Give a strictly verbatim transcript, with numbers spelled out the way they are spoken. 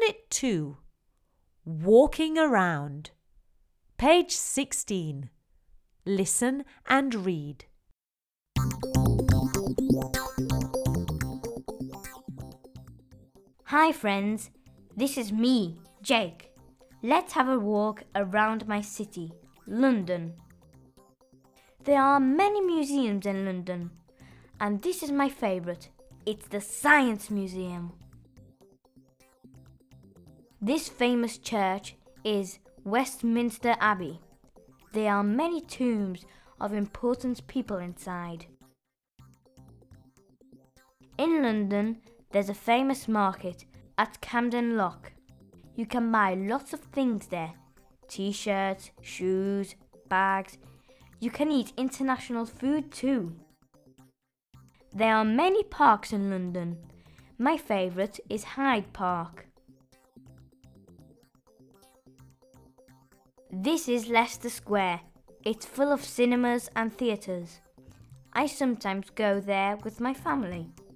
Unit two. Walking around. Page sixteen. Listen and read. Hi friends, this is me, Jake. Let's have a walk around my city, London. There are many museums in London, and this is my favourite. It's the Science Museum. This famous church is Westminster Abbey. There are many tombs of important people inside. In London, there's a famous market at Camden Lock. You can buy lots of things there. T-shirts, shoes, bags. You can eat international food too. There are many parks in London. My favourite is Hyde Park. This is Leicester Square. It's full of cinemas and theatres. I sometimes go there with my family.